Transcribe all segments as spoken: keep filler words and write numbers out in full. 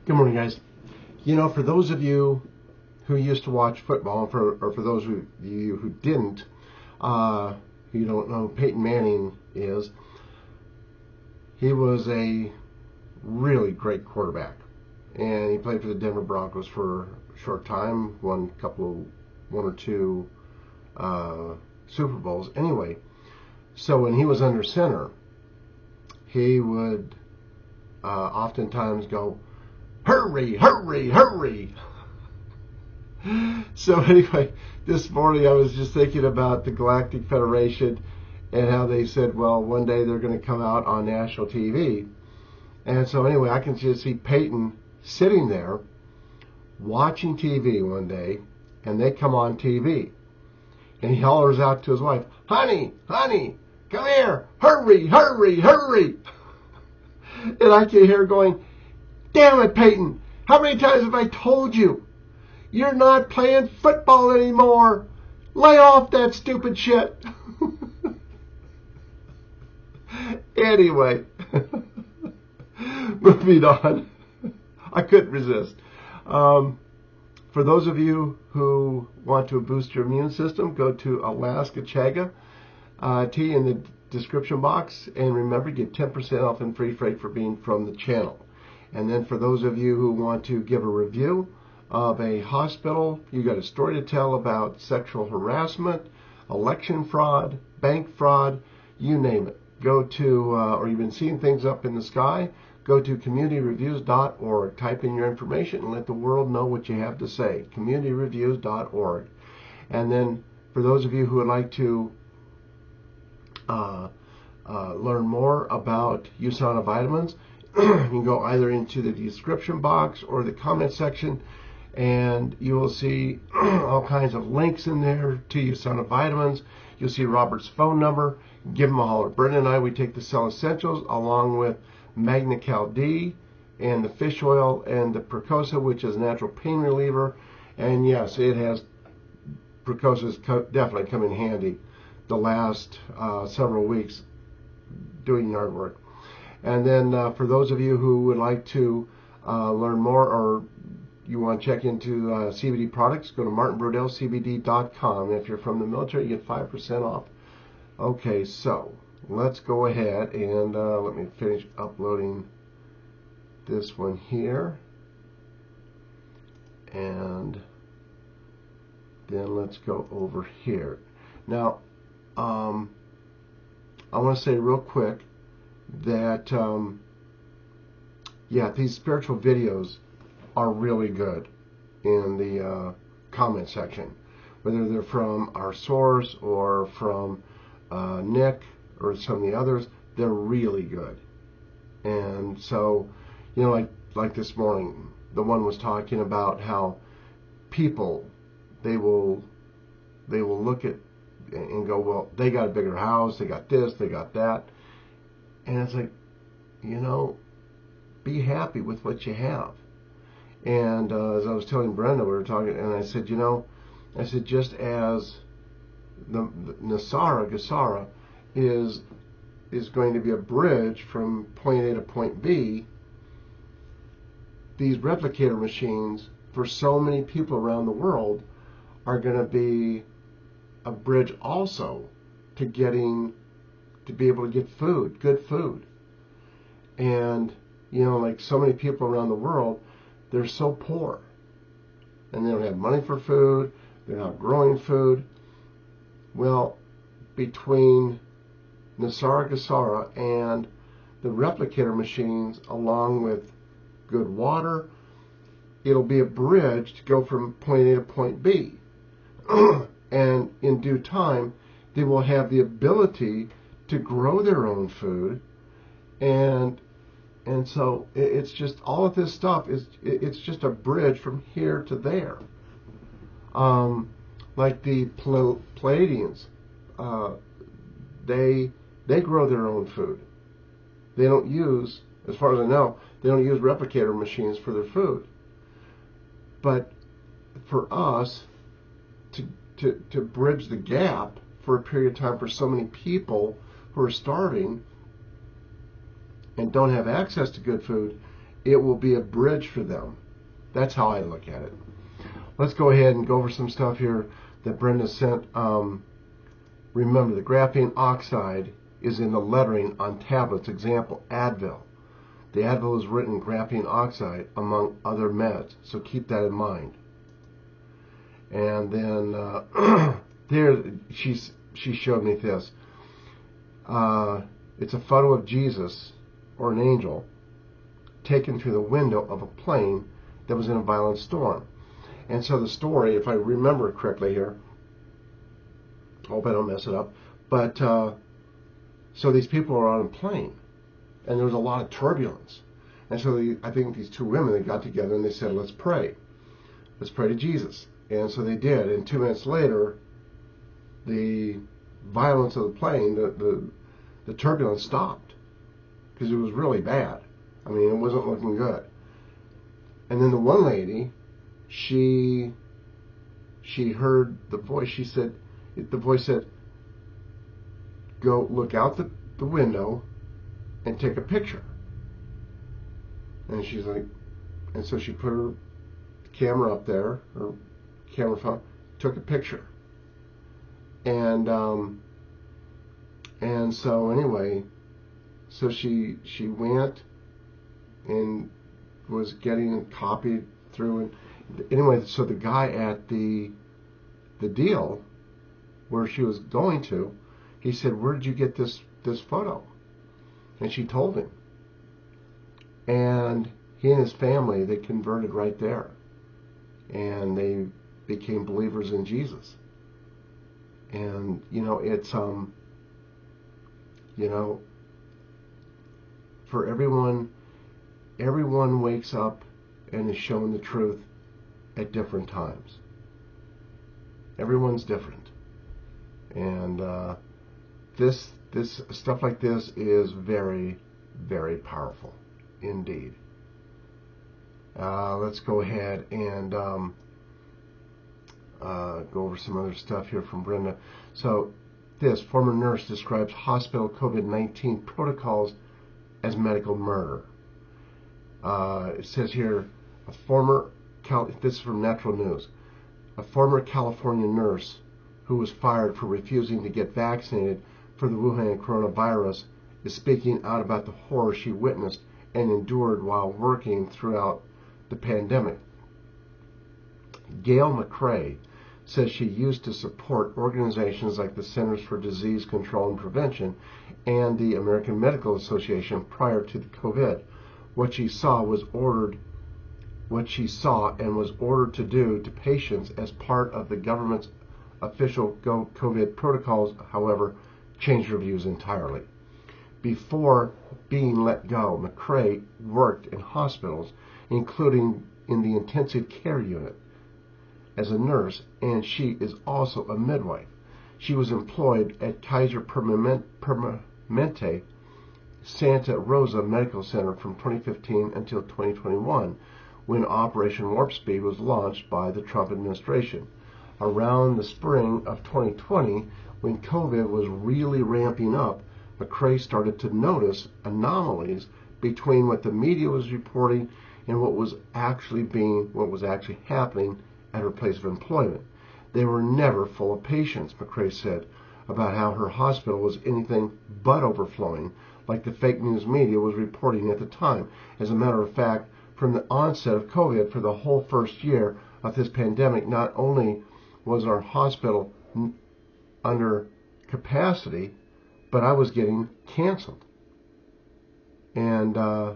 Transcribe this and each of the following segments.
Good morning, guys. You know, for those of you who used to watch football, and for, or for those of you who didn't, uh, you don't know who Peyton Manning is, he was a really great quarterback. And he played for the Denver Broncos for a short time, won a couple of, one or two uh, Super Bowls. Anyway, so when he was under center, he would uh, oftentimes go, hurry, hurry, hurry. So anyway, this morning I was just thinking about the Galactic Federation and how they said, well, one day they're going to come out on national T V. And so anyway, I can just see Peyton sitting there watching T V one day, and they come on T V. And he hollers out to his wife, honey, honey, come here, hurry, hurry, hurry. And I can hear her going, damn it, Peyton, how many times have I told you? You're not playing football anymore. Lay off that stupid shit. Anyway, moving on. I couldn't resist. Um, for those of you who want to boost your immune system, go to Alaska Chaga uh, tea in the description box. And remember, get ten percent off and free freight for being from the channel. And then for those of you who want to give a review of a hospital, you got a story to tell about sexual harassment, election fraud, bank fraud, you name it. Go to, uh, or you've been seeing things up in the sky, go to community reviews dot org. Type in your information and let the world know what you have to say. community reviews dot org. And then for those of you who would like to uh, uh, learn more about USANA vitamins, you can go either into the description box or the comment section, and you will see all kinds of links in there to USANA vitamins. You'll see Robert's phone number. Give him a holler. Brenda and I, we take the Cell Essentials along with Magna-Cal D and the fish oil and the Precosa, which is a natural pain reliever. And yes, it has, Precosa has co- definitely come in handy the last uh, several weeks doing yard work. And then uh, for those of you who would like to uh, learn more, or you want to check into uh, C B D products, go to martin brodell c b d dot com. If you're from the military, you get five percent off. Okay, so let's go ahead and uh, let me finish uploading this one here. And then let's go over here. Now, um, I want to say real quick that, um, yeah, these spiritual videos are really good in the uh, comment section. Whether they're from our source or from uh, Nick or some of the others, they're really good. And so, you know, like like this morning, the one was talking about how people, they will they will look at and go, well, they got a bigger house, they got this, they got that. And it's like, you know, be happy with what you have. And uh, as I was telling Brenda, we were talking, and I said, you know, I said, just as the, the Nasara, Gasara, is is going to be a bridge from point A to point B, these replicator machines, for so many people around the world, are going to be a bridge also to getting, to be able to get food, good food. And, you know, like so many people around the world, they're so poor. And they don't have money for food. They're not growing food. Well, between Nasara Gasara and the replicator machines, along with good water, it'll be a bridge to go from point A to point B. And in due time, they will have the ability to grow their own food. And And so it's just, all of this stuff is, it's just a bridge from here to there. Um, like the Pleiadians, uh, they they grow their own food. They don't use, as far as I know, they don't use replicator machines for their food. But for us to to to bridge the gap for a period of time for so many people who are starving and don't have access to good food, it will be a bridge for them. That's how I look at it. Let's go ahead and go over some stuff here that Brenda sent. Um, remember, the graphene oxide is in the lettering on tablets. Example, Advil. The Advil is written graphene oxide among other meds, so keep that in mind. And then uh, there, she's, she showed me this. Uh, it's a photo of Jesus, or an angel, taken through the window of a plane that was in a violent storm. And so the story, if I remember correctly here, hope I don't mess it up, but uh, so these people are on a plane, and there was a lot of turbulence. And so the, I think these two women, they got together and they said, let's pray. Let's pray to Jesus. And so they did. And two minutes later, the violence of the plane, the, the, the turbulence stopped, because it was really bad. I mean, it wasn't looking good. And then the one lady, she she heard the voice. She said, the voice said, go look out the, the window and take a picture. And she's like, and so she put her camera up there, her camera phone, took a picture. And um, and so anyway, so she she went and was getting copied through, and anyway, so the guy at the the deal where she was going to, he said, where did you get this this photo? And she told him, and he and his family, they converted right there, and they became believers in Jesus. And you know, it's um you know, for everyone everyone wakes up and is shown the truth at different times. Everyone's different. And uh, this this stuff like this is very, very powerful indeed. Uh, let's go ahead and um, uh, go over some other stuff here from Brenda. So this former nurse describes hospital COVID nineteen protocols as medical murder. Uh, it says here, a former, Cal this is from Natural News, a former California nurse who was fired for refusing to get vaccinated for the Wuhan coronavirus is speaking out about the horror she witnessed and endured while working throughout the pandemic. Gail McCrae says she used to support organizations like the Centers for Disease Control and Prevention and the American Medical Association prior to the COVID. What she saw was ordered, what she saw and was ordered to do to patients as part of the government's official COVID protocols, however, changed her views entirely. Before being let go, McCrae worked in hospitals, including in the intensive care unit, as a nurse, and she is also a midwife. She was employed at Kaiser Permanente Santa Rosa Medical Center from twenty fifteen until twenty twenty-one, when Operation Warp Speed was launched by the Trump administration. Around the spring of twenty twenty, when COVID was really ramping up, McCrae started to notice anomalies between what the media was reporting and what was actually being, what was actually happening at her place of employment. They were never full of patients, McCrae said, about how her hospital was anything but overflowing, like the fake news media was reporting at the time. As a matter of fact, from the onset of COVID for the whole first year of this pandemic, not only was our hospital under capacity, but I was getting canceled. And uh,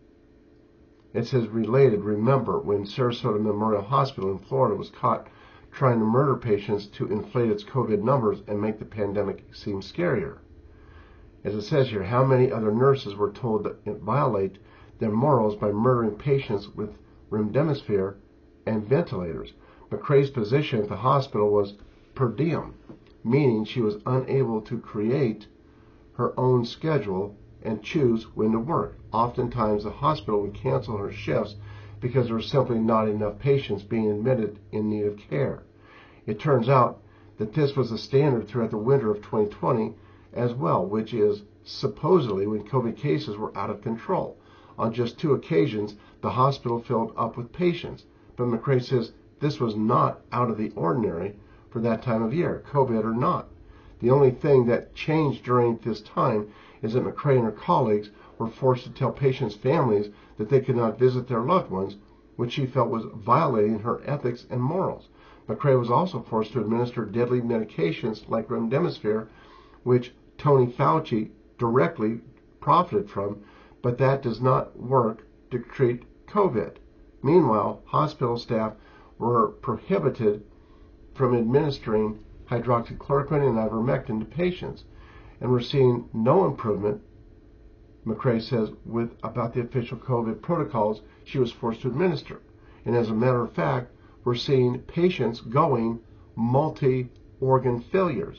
it says related, remember when Sarasota Memorial Hospital in Florida was caught trying to murder patients to inflate its COVID numbers and make the pandemic seem scarier. As it says here, how many other nurses were told to violate their morals by murdering patients with remdesivir and ventilators? McCrae's position at the hospital was per diem, meaning she was unable to create her own schedule and choose when to work. Oftentimes the hospital would cancel her shifts because there were simply not enough patients being admitted in need of care. It turns out that this was the standard throughout the winter of twenty twenty as well, which is supposedly when COVID cases were out of control. on just two occasions, the hospital filled up with patients. But McRae says this was not out of the ordinary for that time of year, COVID or not. The only thing that changed during this time is that McRae and her colleagues were forced to tell patients' families that they could not visit their loved ones, which she felt was violating her ethics and morals. McRae was also forced to administer deadly medications like remdesivir, which Tony Fauci directly profited from, but that does not work to treat COVID. Meanwhile, hospital staff were prohibited from administering hydroxychloroquine and ivermectin to patients, and we're seeing no improvement, McRae says, with about the official COVID protocols she was forced to administer. And as a matter of fact, we're seeing patients going multi-organ failures.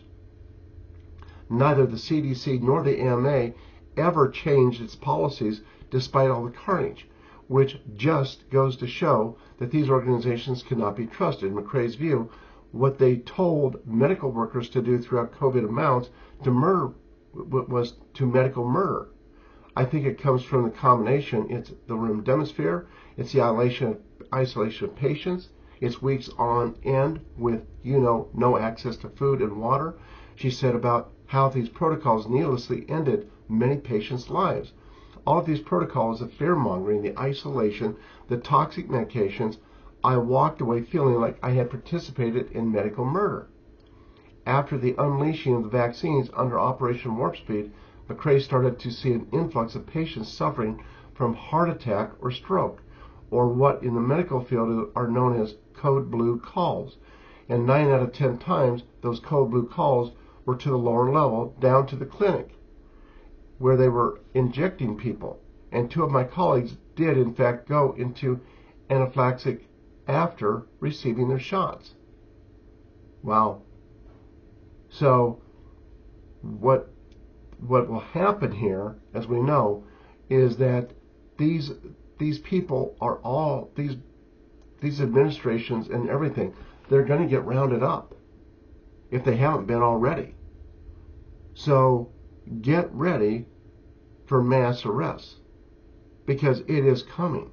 Neither the C D C nor the A M A ever changed its policies despite all the carnage, which just goes to show that these organizations cannot be trusted. In McRae's view, what they told medical workers to do throughout COVID amounts to murder was to medical murder. I think it comes from the combination. It's the remdesivir, it's the isolation, isolation of patients, it's weeks on end with, you know, no access to food and water. She said about how these protocols needlessly ended many patients' lives. All of these protocols, the fear-mongering, the isolation, the toxic medications, I walked away feeling like I had participated in medical murder. After the unleashing of the vaccines under Operation Warp Speed, McRae started to see an influx of patients suffering from heart attack or stroke, or what in the medical field are known as code blue calls. And nine out of ten times, those code blue calls were to the lower level, down to the clinic, where they were injecting people. And two of my colleagues did, in fact, go into anaphylaxis after receiving their shots. Wow. So what what will happen here, as we know, is that these these people are all these these administrations and everything, they're going to get rounded up if they haven't been already. So get ready for mass arrests, because it is coming,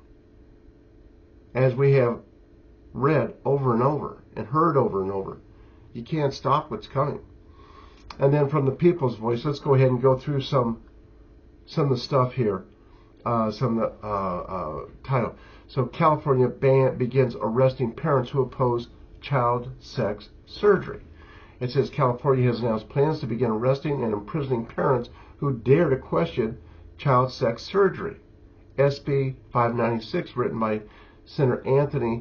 as we have read over and over and heard over and over. You can't stop what's coming. And then from the People's Voice, let's go ahead and go through some some of the stuff here, uh, some of the uh, uh, title. So California ban begins arresting parents who oppose child sex surgery. It says California has announced plans to begin arresting and imprisoning parents who dare to question child sex surgery. S B five ninety-six, written by Senator Anthony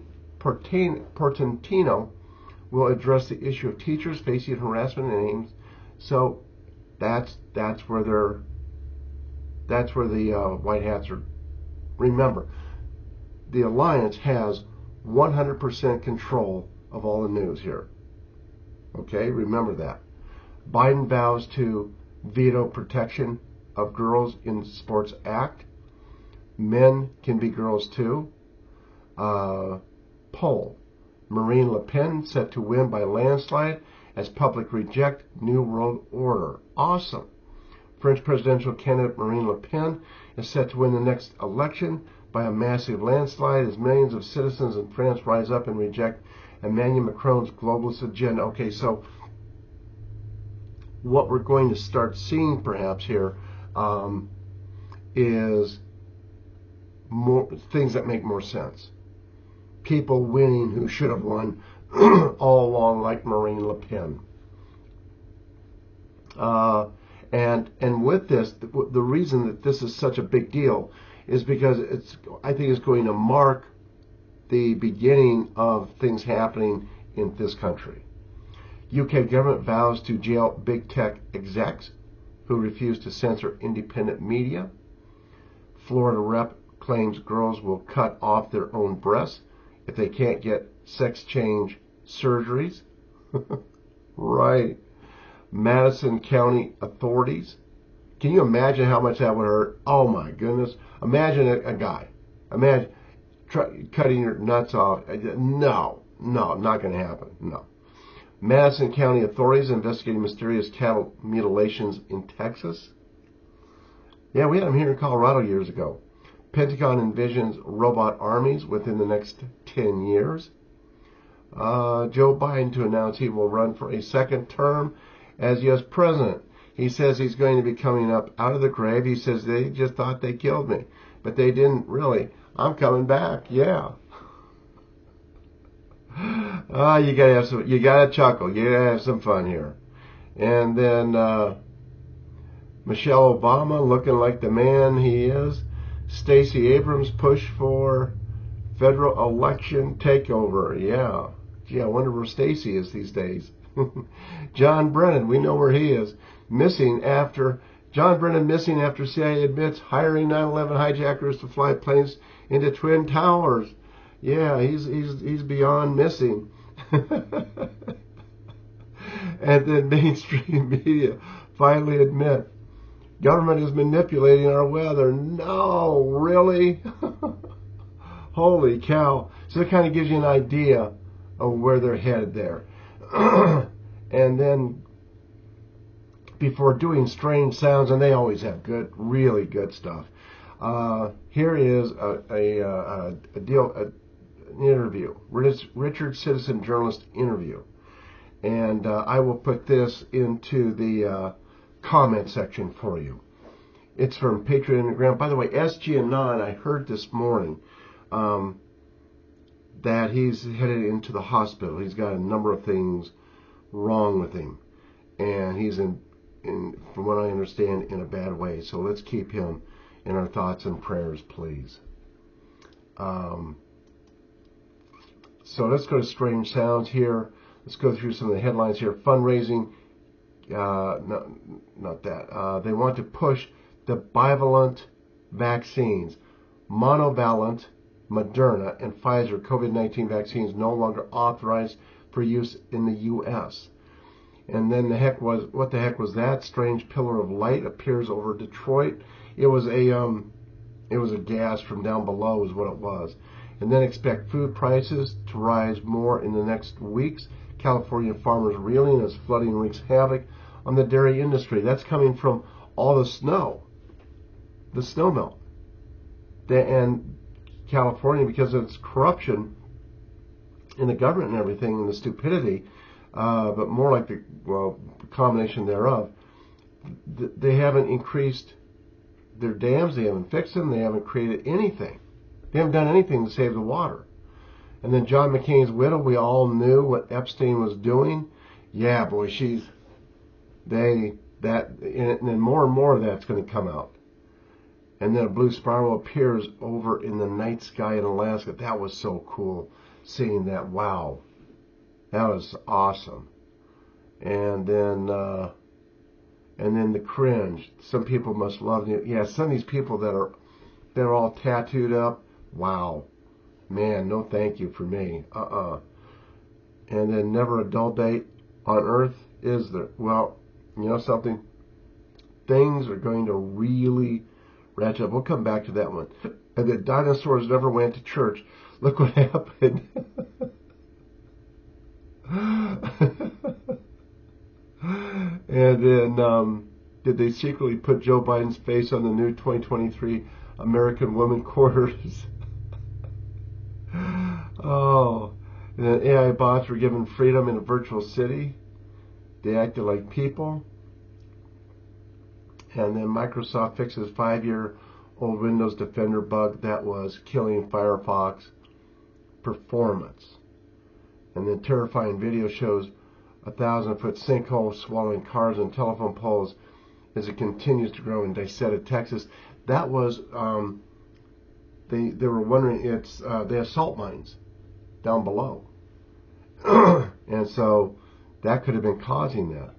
Portantino, will address the issue of teachers facing harassment and aims. So that's that's where they're that's where the uh, white hats are. Remember, the alliance has one hundred percent control of all the news here. Okay, remember that. Biden vows to veto protection of girls in Sports Act. Men can be girls too. Uh, poll. Marine Le Pen set to win by landslide as public reject New World Order. Awesome. French presidential candidate Marine Le Pen is set to win the next election by a massive landslide as millions of citizens in France rise up and reject Emmanuel Macron's globalist agenda. Okay, so what we're going to start seeing perhaps here um, is more things that make more sense. People winning who should have won all along, like Marine Le Pen. Uh, and and with this, the, the reason that this is such a big deal is because it's, I think, it's going to mark the beginning of things happening in this country. U K government vows to jail big tech execs who refuse to censor independent media. Florida rep claims girls will cut off their own breasts if they can't get sex change surgeries. Right. Madison County authorities. Can you imagine how much that would hurt? Oh my goodness. Imagine a, a guy. Imagine try, cutting your nuts off. No, no, not going to happen. No. Madison County authorities investigating mysterious cattle mutilations in Texas. Yeah, we had them here in Colorado years ago. Pentagon envisions robot armies within the next ten years. Uh, Joe Biden to announce he will run for a second term as U S president. He says he's going to be coming up out of the grave. He says they just thought they killed me, but they didn't really. I'm coming back. Yeah. Ah, uh, you gotta have some. You gotta chuckle. You gotta have some fun here. And then uh, Michelle Obama looking like the man he is. Stacey Abrams push for federal election takeover. Yeah. Gee, I wonder where Stacey is these days. John Brennan, we know where he is. Missing after, John Brennan missing after C I A admits hiring nine eleven hijackers to fly planes into Twin Towers. Yeah, he's he's he's beyond missing. And then mainstream media finally admit government is manipulating our weather. No, really? Holy cow. So it kind of gives you an idea of where they're headed there. And then before doing strange sounds, and they always have good, really good stuff. Uh, here is a, a, a, a deal, a, an interview, Richard Citizen journalist interview. And uh, I will put this into the uh, comment section for you. It's from Patriot Underground. By the way, S G Anon, I heard this morning um, that he's headed into the hospital. He's got a number of things wrong with him. And he's in, in, from what I understand, in a bad way. So let's keep him in our thoughts and prayers, please. Um, so let's go to Strange Sounds here. Let's go through some of the headlines here. Fundraising, uh, not, not that. Uh, they want to push the bivalent vaccines. Monovalent, Moderna, and Pfizer COVID nineteen vaccines no longer authorized for use in the U S And then the heck was, what the heck was that? Strange pillar of light appears over Detroit. It was a, um, it was a gas from down below is what it was. And then expect food prices to rise more in the next weeks. California farmers reeling as flooding wreaks havoc on the dairy industry. That's coming from all the snow, the snow melt. And California, because of its corruption in the government and everything, and the stupidity, uh, but more like the, well, combination thereof, th- they haven't increased their dams, they haven't fixed them, they haven't created anything. They haven't done anything to save the water. And then John McCain's widow, we all knew what Epstein was doing. Yeah, boy, she's, they, that, and then more and more of that's going to come out. And then a blue spiral appears over in the night sky in Alaska. That was so cool, seeing that. Wow. That was awesome. And then, uh, and then the cringe. Some people must love you. Yeah, some of these people that are, they're all tattooed up. Wow. Man, no thank you for me. Uh-uh. And then never a dull day on earth, is there? Well, you know something? Things are going to really ratchet up. We'll come back to that one. And the dinosaurs never went to church. Look what happened. And then, um, did they secretly put Joe Biden's face on the new twenty twenty-three American Women Quarters? Oh, and then A I bots were given freedom in a virtual city. They acted like people. And then Microsoft fixes five-year-old Windows Defender bug that was killing Firefox performance. And then terrifying video shows a thousand-foot sinkhole swallowing cars and telephone poles as it continues to grow in Dicetta, Texas. That was, um, they they were wondering, it's uh, they have salt mines down below. And so that could have been causing that.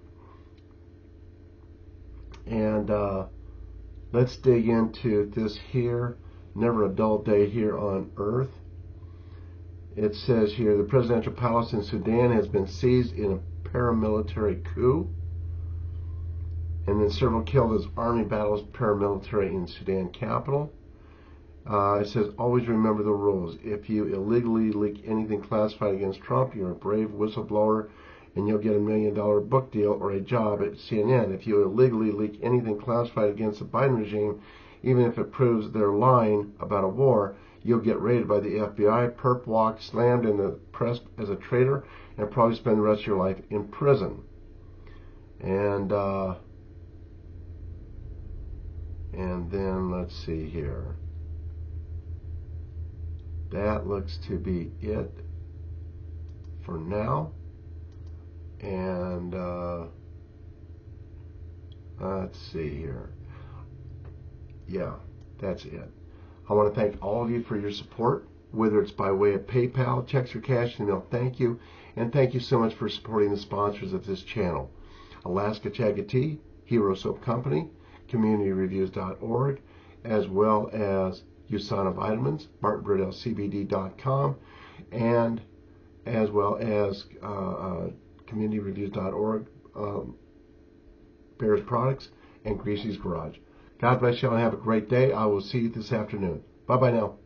And uh, let's dig into this here. Never a dull day here on earth. It says here, the presidential palace in Sudan has been seized in a paramilitary coup. And then several killed as army battles paramilitary in Sudan capital. Uh, it says, always remember the rules. If you illegally leak anything classified against Trump, you're a brave whistleblower and you'll get a million dollar book deal or a job at C N N. If you illegally leak anything classified against the Biden regime, even if it proves they're lying about a war, you'll get raided by the F B I, perp walked, slammed in the press as a traitor, and probably spend the rest of your life in prison. And uh, and then let's see here. That looks to be it for now. And uh, let's see here. Yeah, that's it. I want to thank all of you for your support, whether it's by way of PayPal, checks, or cash email. Thank you. And thank you so much for supporting the sponsors of this channel. Alaska Chaga Tea, Hero Soap Company, community reviews dot org, as well as USANA Vitamins, Martin Burdell C B D dot com, and as well as uh, uh, community reviews dot org, um, Bears Products, and Greasy's Garage. God bless you all and have a great day. I will see you this afternoon. Bye-bye now.